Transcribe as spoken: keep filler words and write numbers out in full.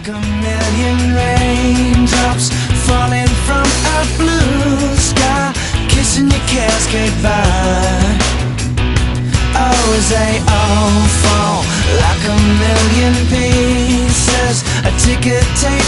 like a million raindrops falling from a blue sky, kissing your cares goodbye. Oh, as they all fall like a million pieces, a ticket tape